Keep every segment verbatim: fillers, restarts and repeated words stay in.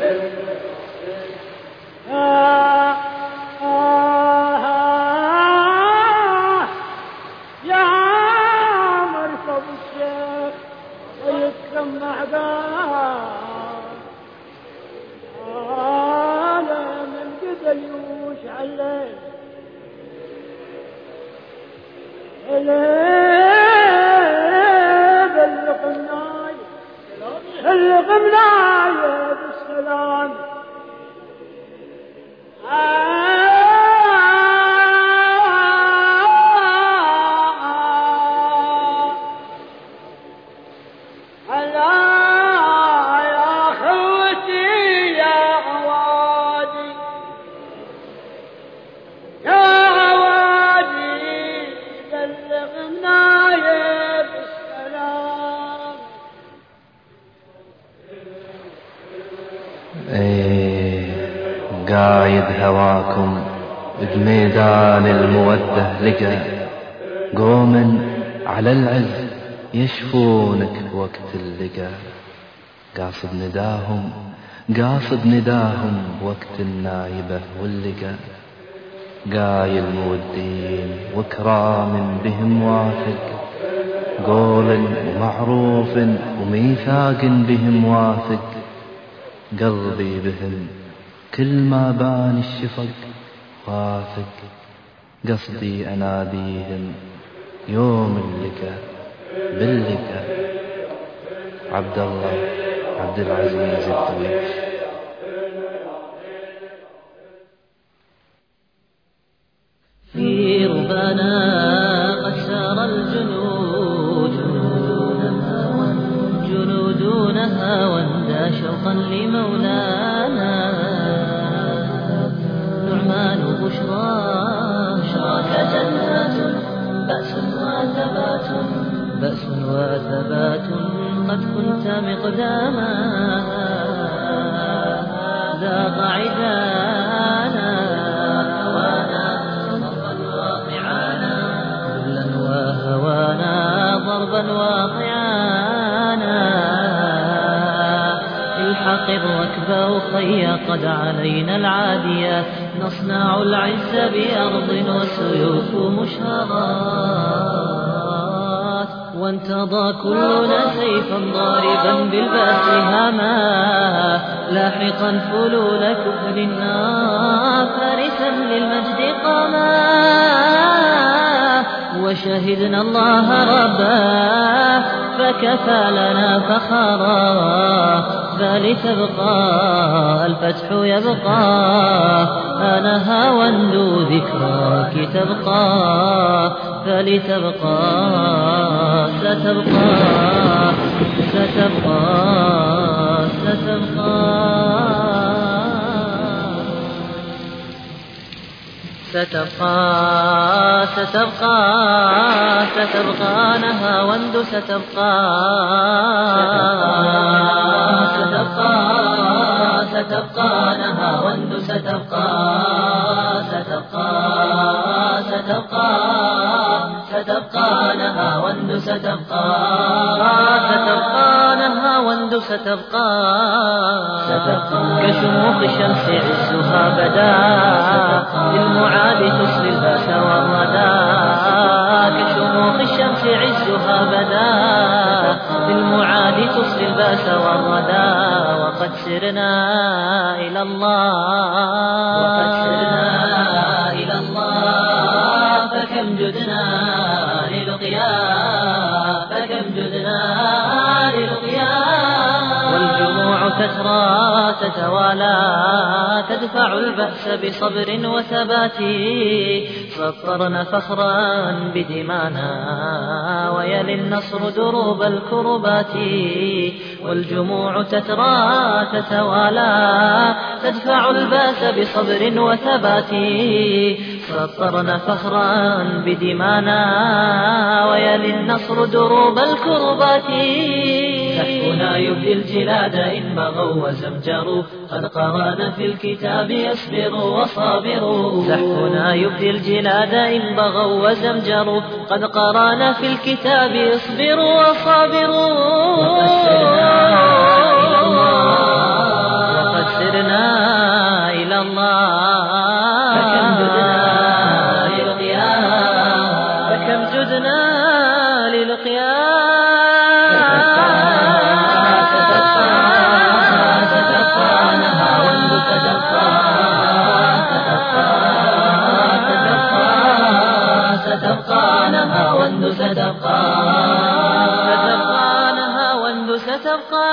قايد هواكم بميدان المودة لقى قوم على العز يشفونك وقت اللقى، قاصد نداهم قاصد نداهم وقت النايبة واللقى، قايل مودين وكرام بهم واثق، قول ومعروف وميثاق بهم واثق، قلبي بهم كل ما بان الشفق واثق، قصدي أناديهم يوم اللقى باللقى. عبد الله عبد العزيز الطويش. في ربنا قد سار الجنود جنودونها واندى شوقا لمولانا، نعمان بشرى شراك جنات بأس وثبات بأس وثبات قد كنت مقداما، ذاق عدانا هوانا ضربا واقعانا، ذلا وهوانا ضربا واقعانا، الحق الركب أخي قد علينا العادية، نصنع العز بأرض وسيوف مشهرات، وانتضى كلنا سيفا ضاربا بالباس هاما، لاحقا فلول كفر النار فارسا للمجد قاما، وشهدنا الله ربا فكفى لنا فخرا، فلتبقى الفتح يبقى، أنا هاوند ذكراك تبقى، فلتبقى ستبقى ستبقى ستبقى ستبقى ستبقى ستبقى نهاوند ستبقى ستبقى ستبقى نهاوند ستبقى ستبقى ستبقى ستبقى نهاوند ستبقى ستبقى نهاوند ستبقى كشموخ الشمس عزها بدا للمعاد تسري الباس والردى، كشموخ الشمس عزها بدا للمعاد تسري الباس والردى، وقد سرنا إلى الله وقد سرنا إلى الله، فكم جدنا للقيا فكم جدنا للقيا، والجموع تترى تتوالى تدفع البأس بصبر وثبات، سطرنا فخرا بدمانا ويلي النصر دروب الكربات، والجموع تترى تتوالى تدفع البأس بصبر وثبات، سطرنا فخرا بدمانا ويلي النصر دروب الكربات، سحفنا يبدي الجلاد إن بغوا وزمجروا، قد قرانا في الكتاب يصبروا وصابروا، سحفنا يبدي الجلاد إن بغوا وزمجروا، قد قرانا في الكتاب يصبروا وصابروا، وقد ستبقى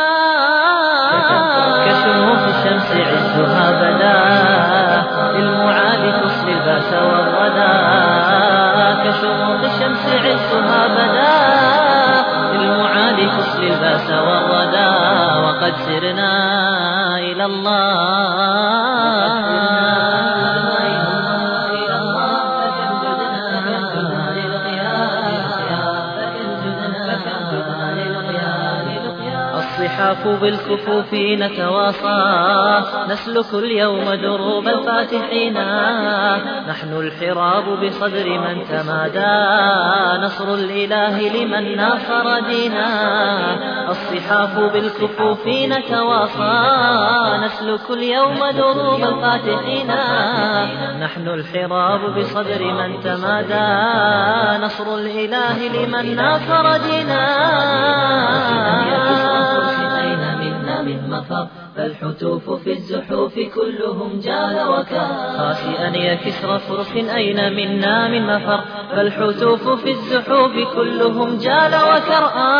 كشموخ الشمس عزها بدا للمعادي تصلي الباس والردى كشموخ الشمس عزها بدا للمعادي تصلي الباس والردى وقد سرنا إلى الله الصحاف بالكفوف نتواصى نسلك اليوم دروب الفاتحين نحن الحراب بصدر من تمادى نصر الإله لمن ناصر دينا الصحاف بالكفوف نتواصى نسلك اليوم دروب الفاتحين نحن الحراب بصدر من تمادى نصر الإله لمن ناصر دينا من مفر فالحتوف في الزحوف كلهم جال وكر خاسئا يا كسر فرس أين منا من مفر فالحتوف في الزحوف كلهم جال وكر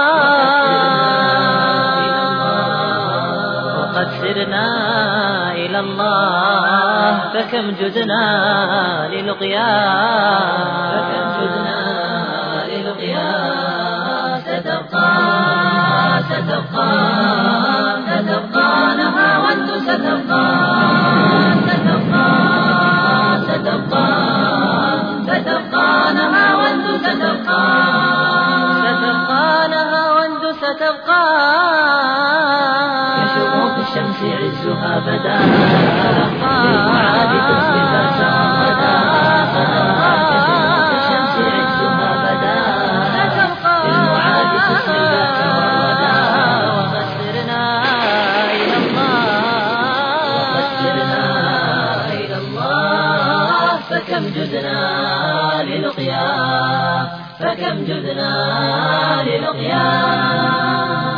وقد سرنا إلى الله فكم جدنا للقيا فكم جدنا للقيا ستبقى ستبقى ستبقى نهاوند ستبقى ستبقى ستبقى ستبقى نهاوند ستبقى ستبقى نهاوند ستبقى كشموخ الشمس عزها بدا للمعادي تصلي الباس والردى كشموخ الشمس عزها بدا للمعادي تصلي الباس والردى فكم جدنا للقيا فكم جدنا للقيا